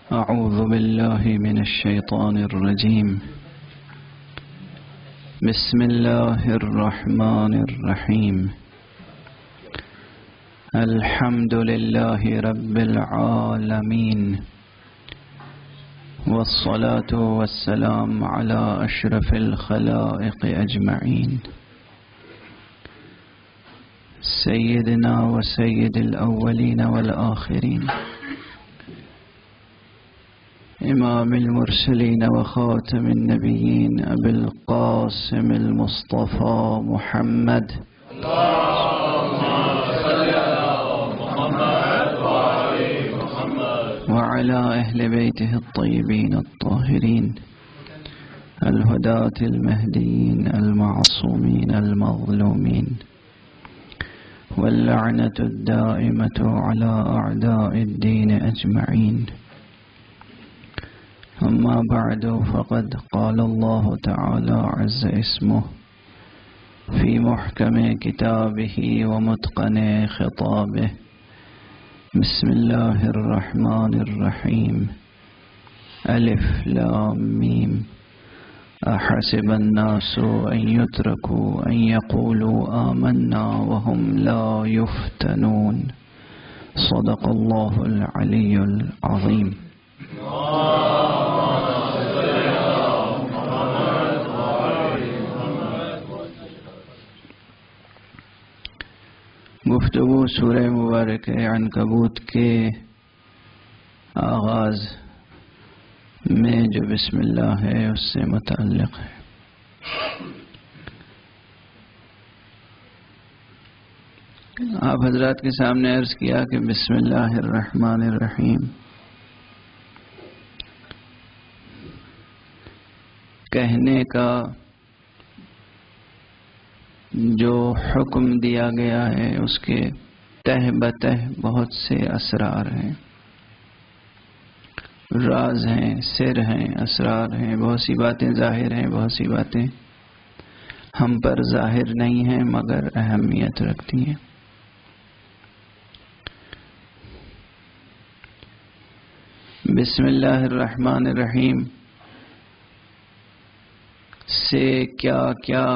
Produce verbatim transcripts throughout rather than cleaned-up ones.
أعوذ بالله من الشيطان الرجيم. بسم الله الرحمن الرحيم. الحمد لله رب العالمين، والصلاة والسلام على أشرف الخلائق أجمعين، سيدنا وسيد الأولين والآخرين، إمام المرسلين وخاتم النبيين أبي القاسم المصطفى محمد اللهم صل على محمد وعلى محمد وعلى أهل بيته الطيبين الطاهرين الهداة المهديين المعصومين المظلومين، واللعنة الدائمة على أعداء الدين أجمعين. أما بعد، فقد قال الله تعالى عز اسمه في محكم كتابه ومتقن خطابه: بسم الله الرحمن الرحيم. ألف لام ميم. أحسب الناس أن يتركوا أن يقولوا آمنا وهم لا يفتنون. صدق الله العلي العظيم. گفتگو سورہ مبارک عنکبوت کے آغاز میں جو بسم اللہ ہے اس سے متعلق ہے۔ آپ حضرات کے سامنے عرض کیا کہ بسم اللہ الرحمن الرحیم کہنے کا جو حکم دیا گیا ہے اس کے تہ بتہ بہت سے اسرار ہیں، راز ہیں، سر ہیں، اسرار ہیں، بہت سی باتیں ظاہر ہیں، بہت سی باتیں ہم پر ظاہر نہیں ہیں مگر اہمیت رکھتی ہیں۔ بسم اللہ الرحمن الرحیم سے کیا کیا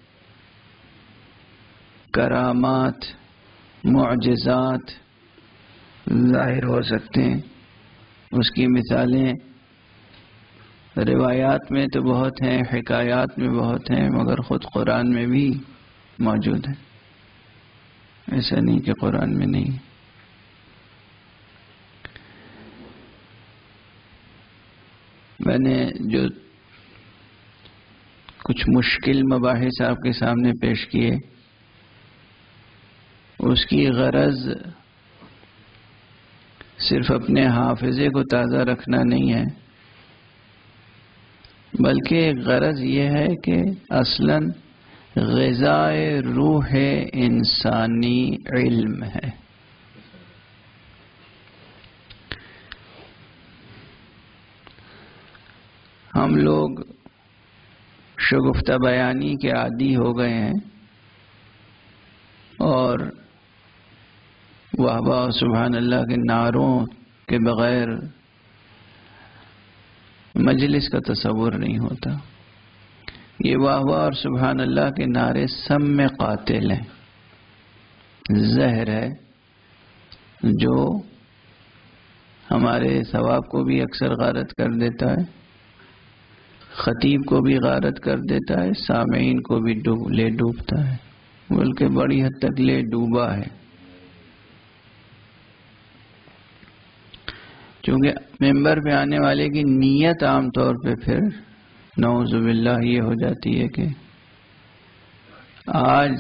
کرامات، معجزات ظاہر ہو سکتے ہیں، اس کی مثالیں روایات میں تو بہت ہیں، حکایات میں بہت ہیں، مگر خود قرآن میں بھی موجود ہیں، ایسا نہیں کہ قرآن میں نہیں۔ میں نے جو کچھ مشکل مباحث آپ کے سامنے پیش کیے، اس کی غرض صرف اپنے حافظے کو تازہ رکھنا نہیں ہے، بلکہ غرض یہ ہے کہ اصلاً غذائے روح انسانی علم ہے۔ ہم لوگ شگفتہ بیانی کے عادی ہو گئے ہیں اور واہ واہ سبحان اللہ کے نعروں کے بغیر مجلس کا تصور نہیں ہوتا۔ یہ واہ واہ اور سبحان اللہ کے نعرے سم میں قاتل ہیں، زہر ہے جو ہمارے ثواب کو بھی اکثر غارت کر دیتا ہے، خطیب کو بھی غارت کر دیتا ہے، سامعین کو بھی ڈوب لے ڈوبتا ہے، بلکہ بڑی حد تک لے ڈوبا ہے۔ چونکہ ممبر پہ آنے والے کی نیت عام طور پہ پھر نعوذ باللہ یہ ہو جاتی ہے کہ آج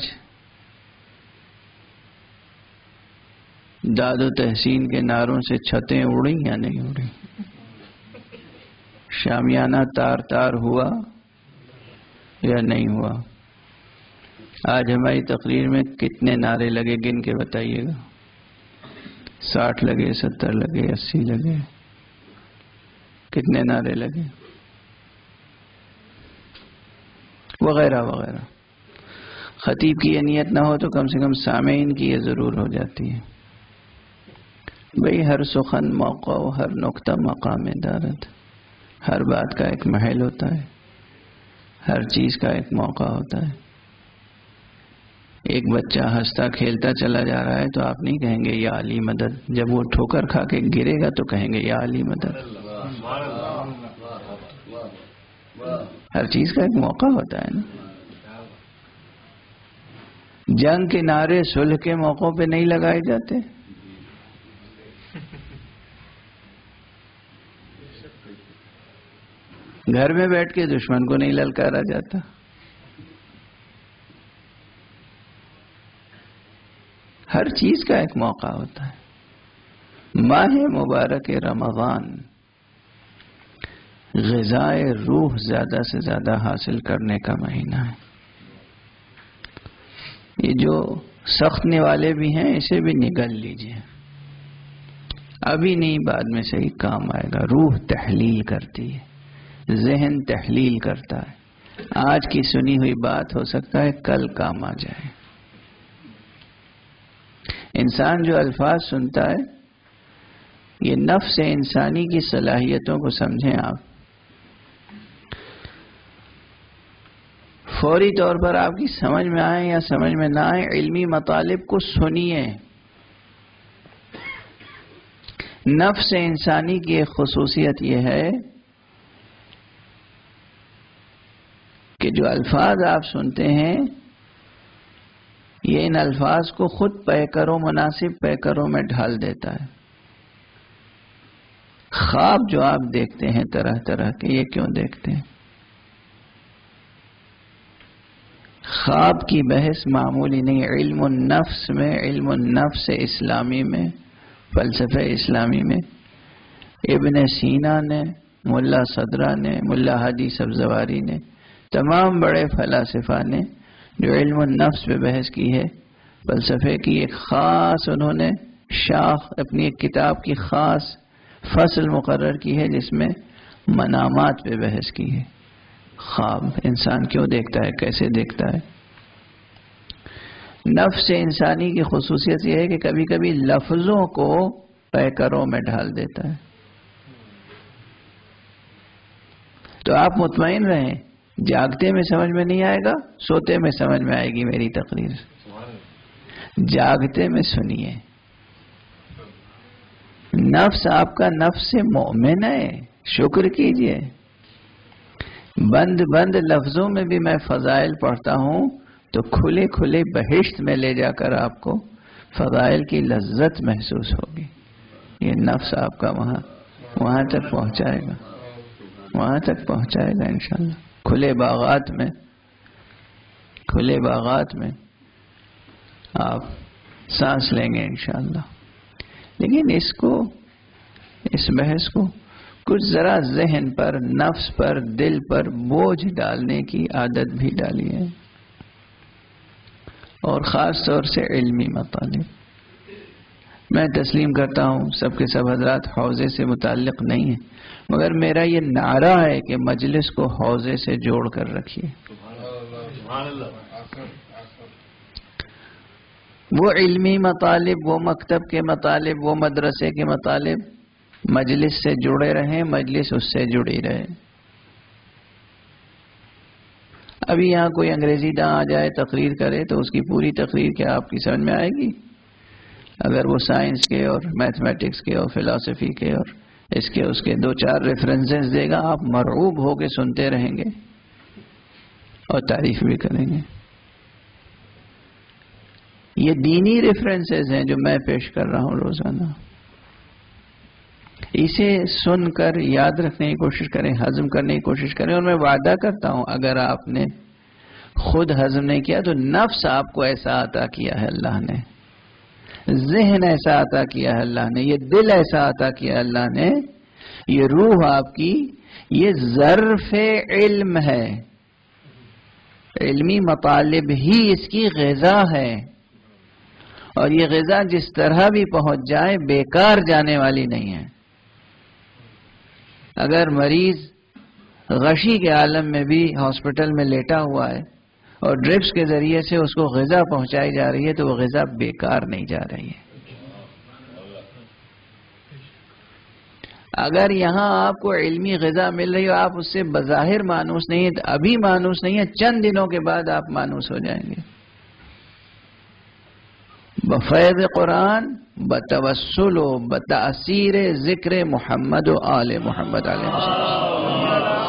داد و تحسین کے نعروں سے چھتیں اڑیں یا نہیں اڑیں، شامیانہ تار تار ہوا یا نہیں ہوا۔ آج ہماری تقریر میں کتنے نعرے لگے گن کے بتائیے گا؟ ساٹھ لگے، ستر لگے، اسی لگے، کتنے نعرے لگے وغیرہ وغیرہ۔ خطیب کی یہ نیت نہ ہو تو کم سے کم سامعین کی یہ ضرور ہو جاتی ہے۔ بھئی ہر سخن موقع و ہر نقطہ مقام دارت. ہر بات کا ایک محل ہوتا ہے، ہر چیز کا ایک موقع ہوتا ہے. ایک بچہ ہنستا کھیلتا چلا جا رہا ہے تو آپ نہیں کہیں گے یا علی مدد. جب وہ ٹھوکر کھا کے گرے گا تو کہیں گے یا علی مدد. ہر چیز کا ایک موقع ہوتا ہے نا. جنگ کے نعرے صلح کے موقعوں پہ نہیں لگائے جاتے. گھر میں بیٹھ کے دشمن کو نہیں للکارا جاتا. ہر چیز کا ایک موقع ہوتا ہے. ماہ مبارک رمضان غذائے روح زیادہ سے زیادہ حاصل کرنے کا مہینہ ہے. یہ جو سختنے والے بھی ہیں اسے بھی نگل لیجئے. ابھی نہیں بعد میں صحیح کام آئے گا. روح تحلیل کرتی ہے، ذہن تحلیل کرتا ہے. آج کی سنی ہوئی بات ہو سکتا ہے کل کام آ جائے. انسان جو الفاظ سنتا ہے یہ نفس انسانی کی صلاحیتوں کو سمجھیں آپ. فوری طور پر آپ کی سمجھ میں آئے یا سمجھ میں نہ آئے علمی مطالب کو سنیے. نفس انسانی کی ایک خصوصیت یہ ہے کہ جو الفاظ آپ سنتے ہیں یہ ان الفاظ کو خود پیکروں مناسب پیکروں میں ڈھال دیتا ہے. خواب جو آپ دیکھتے ہیں طرح طرح کے، یہ کیوں دیکھتے ہیں؟ خواب کی بحث معمولی نہیں. علم النفس میں، علم النفس اسلامی میں، فلسفہ اسلامی میں ابن سینا نے، ملا صدرہ نے، ملا حاجی سبزواری نے، تمام بڑے فلاسفہ نے جو علم النفس پہ بحث کی ہے، فلسفے کی ایک خاص انہوں نے شاخ اپنی ایک کتاب کی خاص فصل مقرر کی ہے جس میں منامات پہ بحث کی ہے. خواب انسان کیوں دیکھتا ہے، کیسے دیکھتا ہے. نفس انسانی کی خصوصیت یہ ہے کہ کبھی کبھی لفظوں کو پیکروں میں ڈھال دیتا ہے. تو آپ مطمئن رہیں، جاگتے میں سمجھ میں نہیں آئے گا، سوتے میں سمجھ میں آئے گی میری تقریر. جاگتے میں سنیے. نفس آپ کا نفس مومن ہے، شکر کیجئے. بند بند لفظوں میں بھی میں فضائل پڑھتا ہوں تو کھلے کھلے بہشت میں لے جا کر آپ کو فضائل کی لذت محسوس ہوگی. یہ نفس آپ کا وہاں وہاں تک پہنچائے گا، وہاں تک پہنچائے گا انشاءاللہ. کھلے باغات میں کھلے باغات میں آپ سانس لیں گے انشاءاللہ. لیکن اس کو اس بحث کو کچھ ذرا ذہن پر، نفس پر، دل پر بوجھ ڈالنے کی عادت بھی ڈالیے، اور خاص طور سے علمی مطالب. میں تسلیم کرتا ہوں سب کے سب حضرات حوضے سے متعلق نہیں ہیں، مگر میرا یہ نعرہ ہے کہ مجلس کو حوضے سے جوڑ کر رکھیے. وہ علمی مطالب، وہ مکتب کے مطالب، وہ مدرسے کے مطالب مجلس سے جڑے رہیں، مجلس اس سے جڑی رہے. ابھی یہاں کوئی انگریزی داں آ جائے تقریر کرے تو اس کی پوری تقریر کیا آپ کی سمجھ میں آئے گی؟ اگر وہ سائنس کے اور میتھمیٹکس کے اور فلسفی کے اور اس کے اس کے دو چار ریفرنسز دے گا، آپ مرعوب ہو کے سنتے رہیں گے اور تعریف بھی کریں گے. یہ دینی ریفرنسز ہیں جو میں پیش کر رہا ہوں روزانہ. اسے سن کر یاد رکھنے کی کوشش کریں، ہضم کرنے کی کوشش کریں. اور میں وعدہ کرتا ہوں اگر آپ نے خود ہضم نہیں کیا تو نفس آپ کو ایسا عطا کیا ہے اللہ نے، ذہن ایسا عطا کیا ہے اللہ نے، یہ دل ایسا عطا کیا ہے اللہ نے، یہ روح آپ کی یہ ظرف علم ہے. علمی مطالب ہی اس کی غذا ہے، اور یہ غذا جس طرح بھی پہنچ جائے بیکار جانے والی نہیں ہے. اگر مریض غشی کے عالم میں بھی ہاسپٹل میں لیٹا ہوا ہے اور ڈرپس کے ذریعے سے اس کو غذا پہنچائی جا رہی ہے تو وہ غذا بیکار نہیں جا رہی ہے. اگر یہاں آپ کو علمی غذا مل رہی ہو، آپ اس سے بظاہر مانوس نہیں ہیں، ابھی مانوس نہیں ہیں، چند دنوں کے بعد آپ مانوس ہو جائیں گے بفیض قرآن، بتوسل و بتاثیر ذکر محمد و آل محمد علیہ وسلم.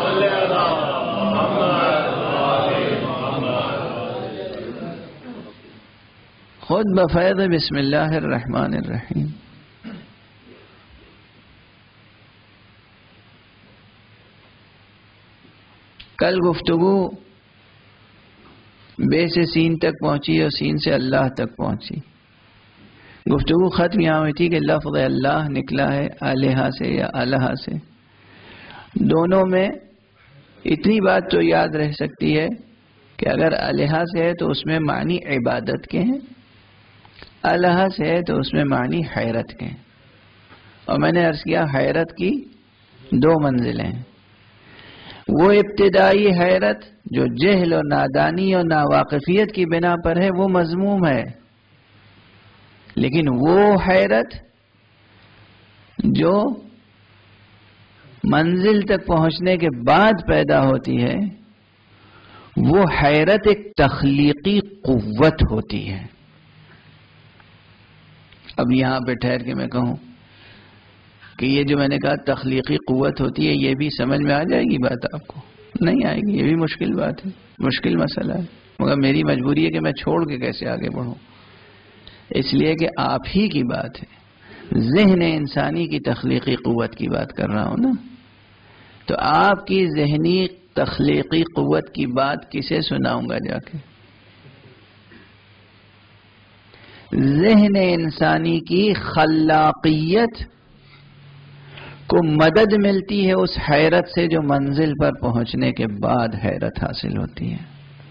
خود بفیض بسم اللہ الرحمن الرحیم. کل گفتگو بے سے سین تک پہنچی اور سین سے اللہ تک پہنچی. گفتگو ختم یہاں ہوئی تھی کہ لفظ اللہ نکلا ہے الہ سے یا الہ سے. دونوں میں اتنی بات تو یاد رہ سکتی ہے کہ اگر الہ سے ہے تو اس میں معنی عبادت کے ہیں، الہ سے ہے تو اس میں معنی حیرت کے ہیں. اور میں نے عرض کیا حیرت کی دو منزلیں ہیں. وہ ابتدائی حیرت جو جہل اور نادانی اور ناواقفیت کی بنا پر ہے وہ مذموم ہے، لیکن وہ حیرت جو منزل تک پہنچنے کے بعد پیدا ہوتی ہے وہ حیرت ایک تخلیقی قوت ہوتی ہے. اب یہاں پہ ٹھہر کے میں کہوں کہ یہ جو میں نے کہا تخلیقی قوت ہوتی ہے، یہ بھی سمجھ میں آ جائے گی بات؟ آپ کو نہیں آئے گی، یہ بھی مشکل بات ہے، مشکل مسئلہ ہے، مگر میری مجبوری ہے کہ میں چھوڑ کے کیسے آگے بڑھوں، اس لیے کہ آپ ہی کی بات ہے، ذہن انسانی کی تخلیقی قوت کی بات کر رہا ہوں نا. تو آپ کی ذہنی تخلیقی قوت کی بات کسے سناؤں گا جا کے؟ ذہن انسانی کی خلاقیت کو مدد ملتی ہے اس حیرت سے جو منزل پر پہنچنے کے بعد حیرت حاصل ہوتی ہے.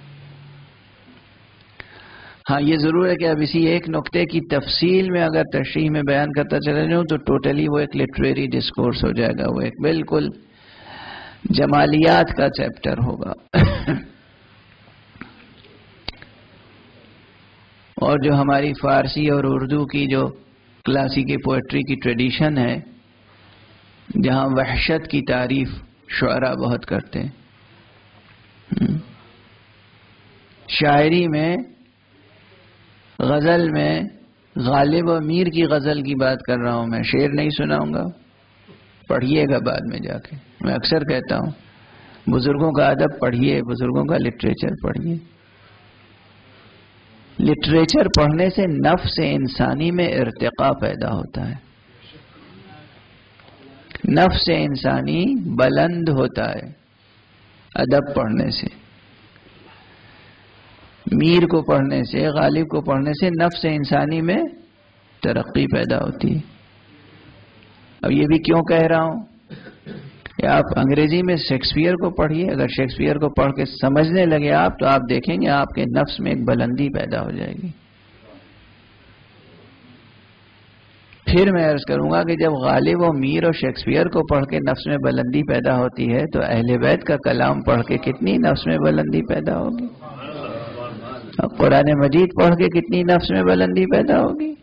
ہاں یہ ضرور ہے کہ اب اسی ایک نقطے کی تفصیل میں اگر تشریح میں بیان کرتا چلا جاؤں تو ٹوٹلی وہ ایک لٹریری ڈسکورس ہو جائے گا، وہ ایک بالکل جمالیات کا چیپٹر ہوگا. اور جو ہماری فارسی اور اردو کی جو کلاسیکی پوئٹری کی ٹریڈیشن ہے، جہاں وحشت کی تعریف شعراء بہت کرتے ہیں، شاعری میں غزل میں غالب و میر کی غزل کی بات کر رہا ہوں، میں شعر نہیں سناؤں گا، پڑھیے گا بعد میں جا کے. میں اکثر کہتا ہوں بزرگوں کا ادب پڑھیے، بزرگوں کا لٹریچر پڑھیے. لٹریچر پڑھنے سے نفس انسانی میں ارتقاء پیدا ہوتا ہے، نفس انسانی بلند ہوتا ہے ادب پڑھنے سے. میر کو پڑھنے سے، غالب کو پڑھنے سے نفس انسانی میں ترقی پیدا ہوتی ہے. اب یہ بھی کیوں کہہ رہا ہوں کہ آپ انگریزی میں شیکسپیئر کو پڑھیے، اگر شیکسپیئر کو پڑھ کے سمجھنے لگے آپ تو آپ دیکھیں گے آپ کے نفس میں ایک بلندی پیدا ہو جائے گی. پھر میں عرض کروں گا کہ جب غالب و میر اور شیکسپیئر کو پڑھ کے نفس میں بلندی پیدا ہوتی ہے تو اہل بیت کا کلام پڑھ کے کتنی نفس میں بلندی پیدا ہوگی، اور قرآن مجید پڑھ کے کتنی نفس میں بلندی پیدا ہوگی.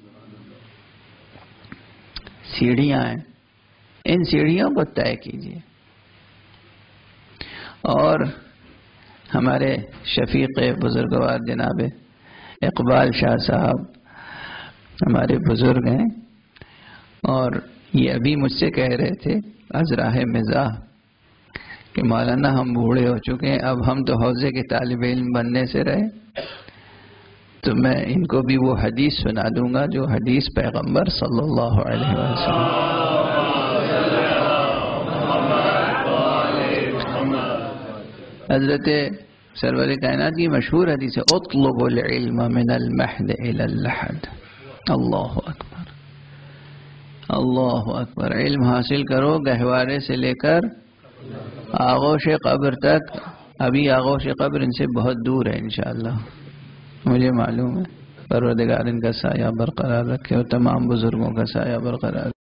سیڑھیاں ہیں، ان سیڑھیوں کو طے کیجیے. اور ہمارے شفیق بزرگوار جناب اقبال شاہ صاحب ہمارے بزرگ ہیں، اور یہ ابھی مجھ سے کہہ رہے تھے از راہ مزاح کہ مولانا ہم بوڑھے ہو چکے ہیں، اب ہم تو حوضے کے طالب علم بننے سے رہے، تو میں ان کو بھی وہ حدیث سنا دوں گا جو حدیث پیغمبر صلی اللہ علیہ وسلم حضرت سرور کائنات کی مشہور حدیث ہے، اطلب العلم من المہد الى اللحد. اللہ اکبر، اللہ اکبر. علم حاصل کرو گہوارے سے لے کر آغوش قبر تک. ابھی آغوش قبر ان سے بہت دور ہے انشاءاللہ، مجھے معلوم ہے. پروردگار ان کا سایہ برقرار رکھے اور تمام بزرگوں کا سایہ برقرار